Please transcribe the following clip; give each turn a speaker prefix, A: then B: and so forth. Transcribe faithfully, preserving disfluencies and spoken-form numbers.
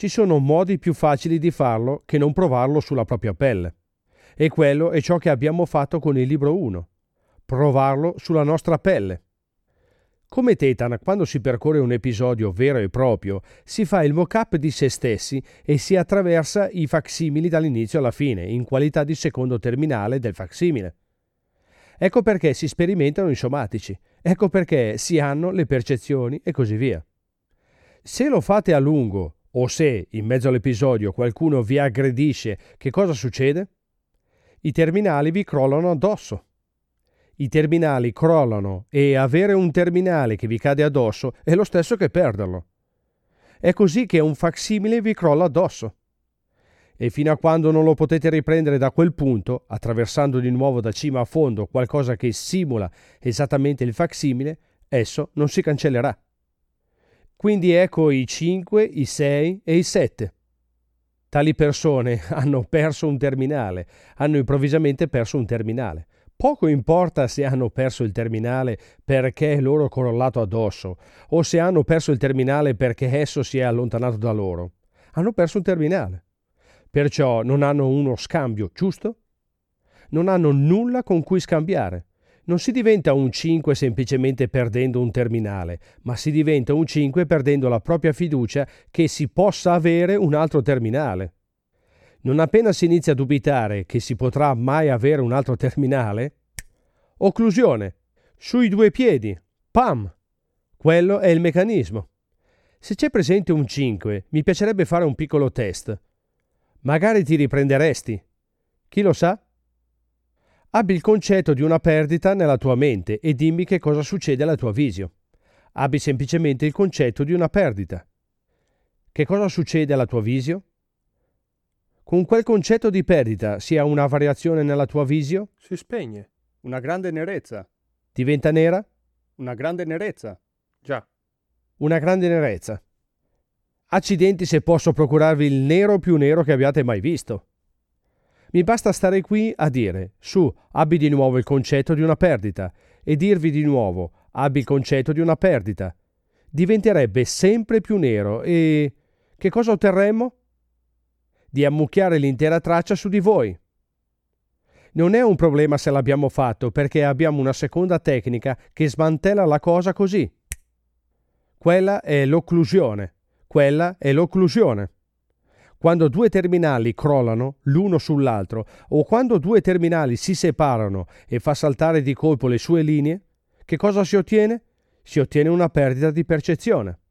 A: Ci sono modi più facili di farlo che non provarlo sulla propria pelle. E quello è ciò che abbiamo fatto con il libro uno. Provarlo sulla nostra pelle. Come Tetan, quando si percorre un episodio vero e proprio, si fa il mock-up di se stessi e si attraversa i facsimili dall'inizio alla fine, in qualità di secondo terminale del facsimile. Ecco perché si sperimentano i somatici, ecco perché si hanno le percezioni e così via. Se lo fate a lungo, o se, in mezzo all'episodio, qualcuno vi aggredisce, che cosa succede? I terminali vi crollano addosso. I terminali crollano e avere un terminale che vi cade addosso è lo stesso che perderlo. È così che un facsimile vi crolla addosso. E fino a quando non lo potete riprendere da quel punto, attraversando di nuovo da cima a fondo qualcosa che simula esattamente il facsimile, esso non si cancellerà. Quindi ecco i cinque, i sei e i sette. Tali persone hanno perso un terminale, hanno improvvisamente perso un terminale. Poco importa se hanno perso il terminale perché è loro crollato addosso o se hanno perso il terminale perché esso si è allontanato da loro. Hanno perso un terminale. Perciò non hanno uno scambio, giusto? Non hanno nulla con cui scambiare. Non si diventa un cinque semplicemente perdendo un terminale, ma si diventa un cinque perdendo la propria fiducia che si possa avere un altro terminale. Non appena si inizia a dubitare che si potrà mai avere un altro terminale, occlusione, sui due piedi, pam! Quello è il meccanismo. Se c'è presente un cinque, mi piacerebbe fare un piccolo test. Magari ti riprenderesti. Chi lo sa? Abbi il concetto di una perdita nella tua mente e dimmi che cosa succede alla tua visio. Abbi semplicemente il concetto di una perdita. Che cosa succede alla tua visio? Con quel concetto di perdita si ha una variazione nella tua visio?
B: Si spegne. Una grande nerezza.
A: Diventa nera?
B: Una grande nerezza. Già.
A: Una grande nerezza. Accidenti se posso procurarvi il nero più nero che abbiate mai visto. Mi basta stare qui a dire, su, abbi di nuovo il concetto di una perdita, e dirvi di nuovo, abbi il concetto di una perdita. Diventerebbe sempre più nero e... che cosa otterremmo? Di ammucchiare l'intera traccia su di voi. Non è un problema se l'abbiamo fatto, perché abbiamo una seconda tecnica che smantella la cosa così. Quella è l'occlusione. Quella è l'occlusione. Quando due terminali crollano l'uno sull'altro o quando due terminali si separano e fa saltare di colpo le sue linee, che cosa si ottiene? Si ottiene una perdita di percezione.